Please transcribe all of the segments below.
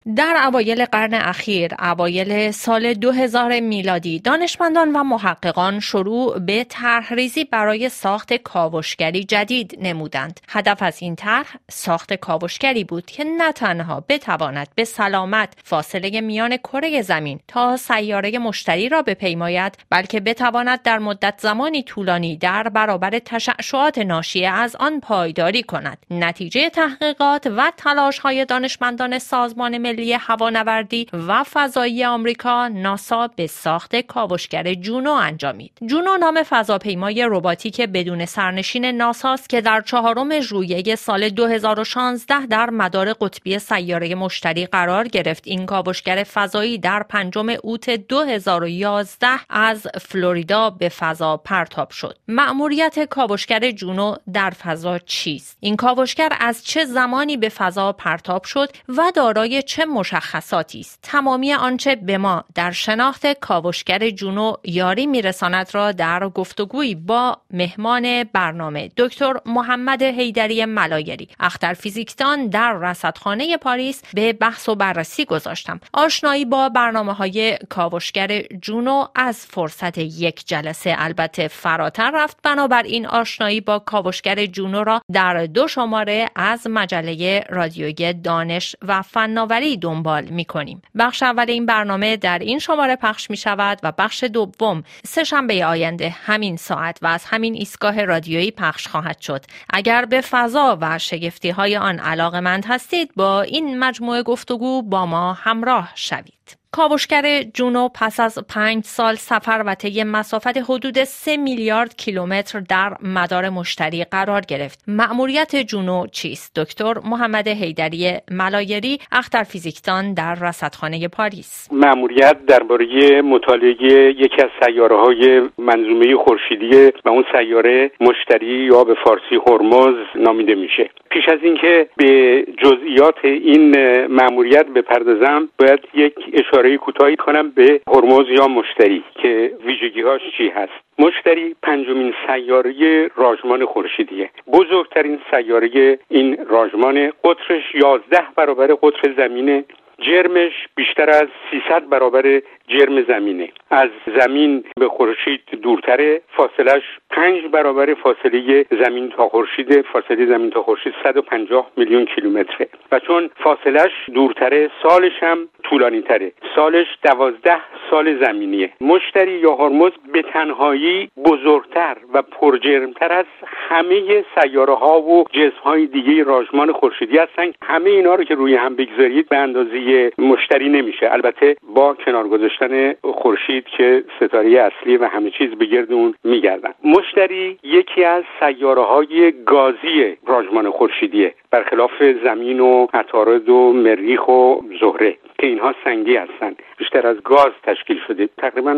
در اوایل قرن اخیر، اوایل سال 2000 میلادی، دانشمندان و محققان شروع به طرح‌ریزی برای ساخت کاوشگری جدید نمودند. هدف از این طرح ساخت کاوشگری بود که نه تنها بتواند به سلامت فاصله میان کره زمین تا سیاره مشتری را بپیماید، بلکه بتواند در مدت زمانی طولانی در برابر تشعشعات ناشی از آن پایداری کند. نتیجه تحقیقات و تلاش‌های دانشمندان سازمان ملی هوانوردی و فضایی آمریکا ناسا به ساخت کاوشگر جونو انجامید. جونو نام فضاپیمای رباتیک بدون سرنشین ناساست که در 4 ژوئیه سال 2016 در مدار قطبی سیاره مشتری قرار گرفت. این کاوشگر فضایی در 5 اوت 2011 از فلوریدا به فضا پرتاب شد. مأموریت کاوشگر جونو در فضا چیست؟ این کاوشگر از چه زمانی به فضا پرتاب شد و دارای چه مشخصاتی است؟ تمامی آنچه به ما در شناخت کاوشگر جونو یاری میرساند را در گفتگویی با مهمان برنامه دکتر محمد حیدری ملایری، اخترفیزیکدان در رصدخانه پاریس، به بحث و بررسی گذاشتم. آشنایی با برنامه‌های کاوشگر جونو از فرصت یک جلسه البته فراتر رفت. بنابراین آشنایی با کاوشگر جونو را در 2 شماره از مجله رادیویی دانش و فناوری دنبال می‌کنیم. بخش اول این برنامه در این شماره پخش می‌شود و بخش دوم سه‌شنبه آینده همین ساعت و از همین ایستگاه رادیویی پخش خواهد شد. اگر به فضا و شگفتی‌های آن علاقه‌مند هستید، با این مجموعه گفتگو با ما همراه شوید. کاوشگر جونو پس از 5 سال سفر و طی مسافت حدود 3 میلیارد کیلومتر در مدار مشتری قرار گرفت. مأموریت جونو چیست؟ دکتر محمد حیدری ملایری، اخترفیزیکدان در رصدخانه پاریس. مأموریت درباره مطالعه یکی از سیاره‌های منظومه خورشیدی و اون سیاره مشتری یا به فارسی هرمز نامیده میشه. پیش از اینکه به جزئیات این مأموریت بپردازم، باید یک اشاره کوتاهی کنم به هرمز یا مشتری که ویژگی‌هاش چی هست. مشتری 5مین سیاره راژمان خورشیدیه. بزرگترین سیاره این راژمان، قطرش 11 برابر قطر زمینه. جرمش بیشتر از 300 برابر جرم زمینه. از زمین به خورشید دورتره. فاصلش 5 برابر فاصله زمین تا خورشید. فاصله زمین تا خورشید 150 میلیون کیلومتره و چون فاصلش دورتره، سالش هم طولانی تره. سالش 12 سال زمینیه. مشتری یا هرمز به تنهایی بزرگتر و پرجرمتر از همه سیاره ها و جسم های دیگه راژمان خورشیدی هستن. همه اینا رو که روی هم بگذارید به اندازه مشتری نمیشه، البته با کنار گذاشتن خورشید که ستاره اصلی و همه چیز به گرد اون میگردن. مشتری یکی از سیاره های گازی راژمان خورشیدیه، برخلاف زمین و عطارد و مریخ و زهره که اینها سنگی هستن، بیشتر از گاز تشکیل شده. تقریبا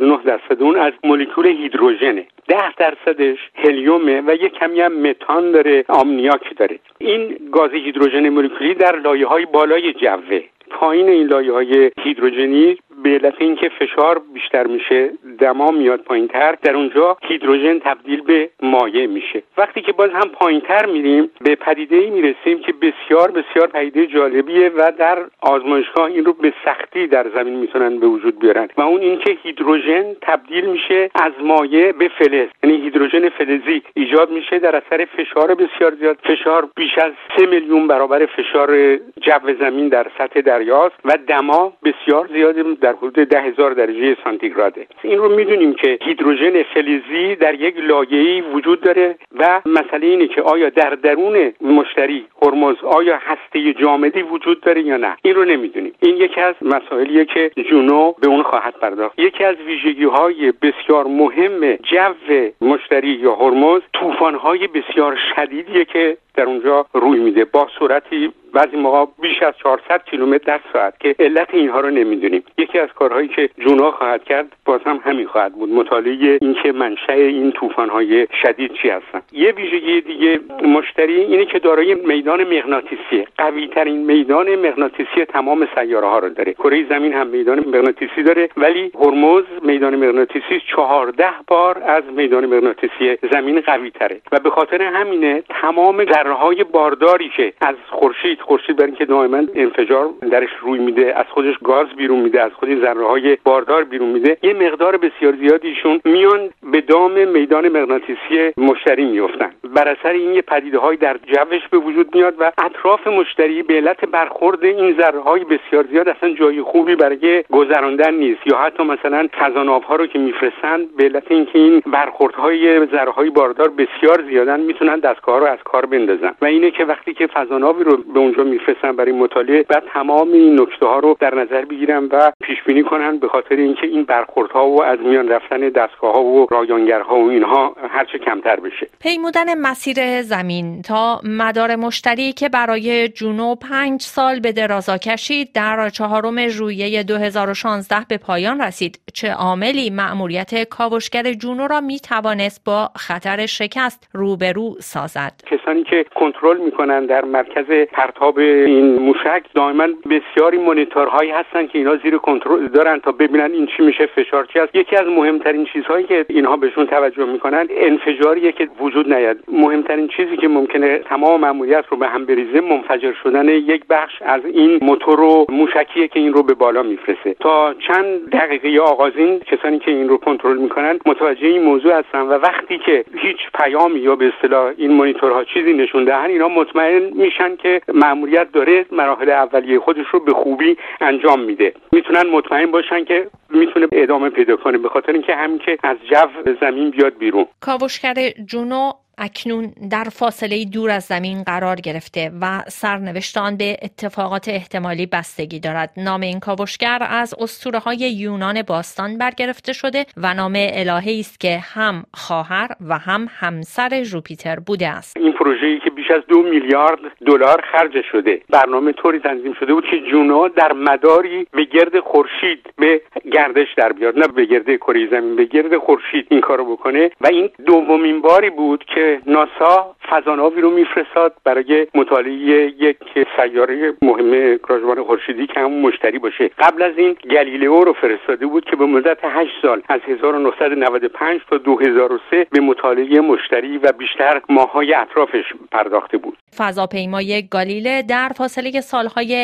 89% اون از مولکول هیدروژنه، 10%ش هلیومه و یک کمی هم متان داره، آمونیاک داره. این گاز هیدروژن مولکولی در لایه‌های بالای جوه. پایین این لایه‌های هیدروژنی به علت اینکه فشار بیشتر میشه، دما میاد پایین‌تر، در اونجا هیدروژن تبدیل به مایع میشه. وقتی که باز هم پایین‌تر میریم به پدیده‌ای میرسیم که بسیار بسیار پدیده جالبیه و در آزمایشگاه این رو به سختی در زمین میتونن به وجود بیارن و اون اینکه هیدروژن تبدیل میشه از مایع به فلز، یعنی هیدروژن فلزی ایجاد میشه در اثر فشار بسیار زیاد. فشار بیش از 3 میلیون برابر فشار جو زمین در سطح دریاست و دما بسیار زیاده، در حدود 10,000 درجه سانتیگراده. این رو میدونیم که هیدروژن فلزی در یک لایه‌ای وجود داره و مسئله اینه که آیا در درون مشتری هرمز آیا هسته جامدی وجود داره یا نه، این رو نمیدونیم. این یکی از مسائلیه که جونو به اون خواهد پرداخت. یکی از ویژگی‌های بسیار مهم جو مشتری یا هرمز طوفان‌های بسیار شدیدیه که در اونجا روی میده با سرعتی بعضی موقع بیش از 400 کیلومتر در ساعت که علت اینها رو نمیدونیم. یکی از کارهایی که جونا خواهد کرد باز هم همین خواهد بود، مطالعه اینکه منشأ این طوفان‌های شدید چی هستن. یه ویژگی دیگه مشتری اینه که دارای میدان مغناطیسی، قوی‌ترین میدان مغناطیسی تمام سیاره‌ها رو داره. کره زمین هم میدان مغناطیسی داره، ولی هرمز میدان مغناطیسی 14 بار از میدان مغناطیسی زمین قوی‌تره و به خاطر همینه تمام ذره‌های بارداری که از خورشید برای اینکه دائما انفجار درش روی میده، از خودش گاز بیرون میده، از خودش ذره‌های باردار بیرون میده، یه مقدار بسیار زیادیشون میان به دام میدان مغناطیسی مشتری میافتن. بر اثر این یه پدیده‌های در جوش به وجود میاد و اطراف مشتری به علت برخورد این ذره‌های بسیار زیاد اصلا جای خوبی برای گذراندن نیست، یا حتی مثلا خزانه‌ها رو که میفرستن به علت اینکه این برخوردهای ذره‌های باردار بسیار زیادن میتونن دستگاه رو از کار بندازن و اینه که وقتی که فضاناوی رو به اونجا میفرستن برای مطالعه بعد تمام این نکته‌ها رو در نظر بگیرن و پیش بینی کنن، به خاطر اینکه این برخوردها و از میان رفتن دستگاه‌ها و رایانگرها و اینها هرچه کمتر بشه. پیمودن مسیر زمین تا مدار مشتری که برای جونو 5 سال به درازا کشید در 4 ژوئیه 2016 به پایان رسید. چه عاملی مأموریت کاوشگر جونو را میتوانست با خطر شکست روبرو سازد؟ کسانی که کنترل میکنن در مرکز پرتاب این موشک دائما بسیاری مانیتورهایی هستن که اینا زیر کنترل دارن تا ببینن این چی میشه، فشار چی است. یکی از مهمترین چیزهایی که اینها بهشون توجه میکنن انفجاریه که وجود نیاد. مهمترین چیزی که ممکنه تمام مأموریت رو به هم بریزه منفجر شدن یک بخش از این موتور و موشکیه که این رو به بالا میفرسته. تا چند دقیقه آغازین کسانی که این رو کنترل میکنن متوجه این موضوع هستن و وقتی که هیچ پیامی یا به اصطلاح این مانیتورها چیزی نشون دهن اینا مطمئن میشن که مأموریت داره مراحل اولیه خودش رو به خوبی انجام میده. میتونن مطمئن باشن که میتونه ادامه پیدا کنه، به خاطر اینکه همین که از جو زمین بیاد بیرون. کاوشگر جونو اکنون در فاصله دور از زمین قرار گرفته و سرنوشت آن به اتفاقات احتمالی بستگی دارد. نام این کاوشگر از اسطوره‌های یونان باستان برگرفته شده و نام الهه‌ای است که هم خواهر و هم همسر ژوپیتر بوده است. این پروژه‌ای که بیش از 2 میلیارد دلار خرج شده، برنامه طوری تنظیم شده بود که جونو در مداری به گرد خورشید به گردش در بیاد، نه به گرد کره زمین، به گرد خورشید این کارو بکنه و این دومین باری بود که ناسا فضاناوی رو میفرستاد برای مطالعه یک سیاره مهم راجبان خورشیدی که همون مشتری باشه. قبل از این گالیلئو رو فرستاده بود که به مدت 8 سال از 1995 تا 2003 به مطالعه مشتری و بیشتر ماه‌های اطرافش پرداخته بود. فضاپیمای گالیله در فاصله سالهای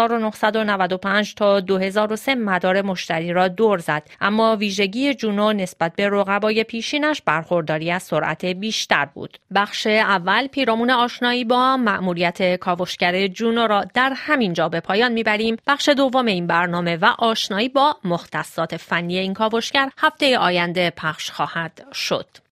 1995 تا 2003 مدار مشتری را دور زد، اما ویژگی جونو نسبت به رقبای پیشینش برخورداری از سرعت بیشتر بود. بخش اول پیرامون آشنایی با مأموریت کاوشگر جونو را در همین جا به پایان میبریم. بخش دوم این برنامه و آشنایی با مختصات فنی این کاوشگر هفته آینده پخش خواهد شد.